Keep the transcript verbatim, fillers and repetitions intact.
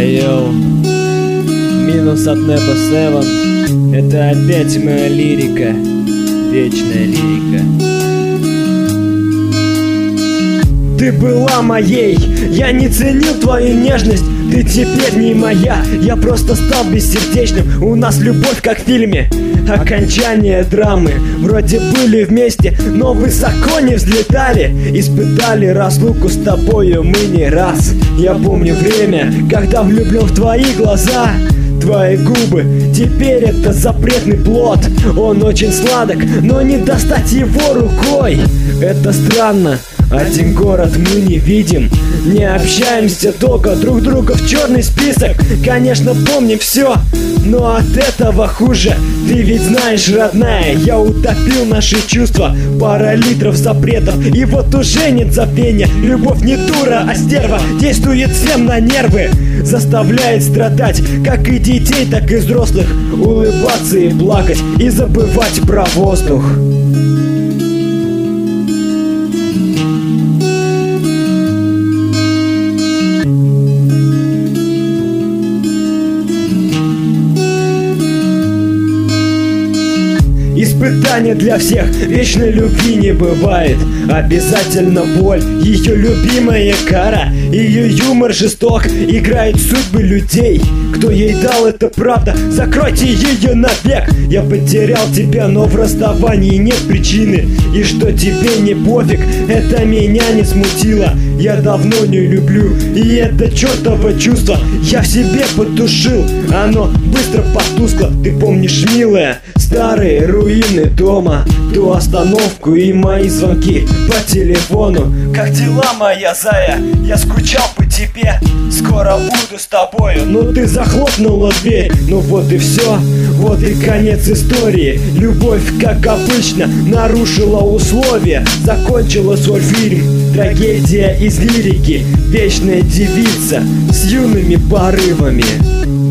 Йоу-йоу, минус от Неба Севен. Это опять моя лирика, вечная лирика. Ты была моей, я не ценил твою нежность. Ты теперь не моя, я просто стал бессердечным. У нас любовь как в фильме, окончание драмы. Вроде были вместе, но высоко не взлетали. Испытали разлуку с тобою мы не раз. Я помню время, когда влюблен в твои глаза, твои губы, теперь это запретный плод. Он очень сладок, но не достать его рукой. Это странно, один город мы не видим, не общаемся долго, друг друга в черный список. Конечно, помним все, но от этого хуже. Ты ведь знаешь, родная, я утопил наши чувства, пара литров запретов, и вот уже нет забвения. Любовь не дура, а стерва, действует всем на нервы, заставляет страдать, как и детей, так и взрослых, улыбаться и плакать, и забывать про воздух. Испытание для всех, вечной любви не бывает. Обязательно боль, ее любимая кара. Ее юмор жесток, играет судьбы людей. Кто ей дал, это правда, закройте ее навек. Я потерял тебя, но в расставании нет причины. И что тебе не пофиг, это меня не смутило. Я давно не люблю, и это чертово чувство я в себе потушил. Оно быстро потускло, ты помнишь, милая, старые руины дома, ту остановку и мои звонки по телефону. Как дела, моя зая? Я скучал по тебе, скоро буду с тобою. Но ты захлопнула дверь, ну вот и все, вот и конец истории. Любовь, как обычно, нарушила условия, закончила свой фильм. Трагедия из лирики, вечная девица с юными порывами.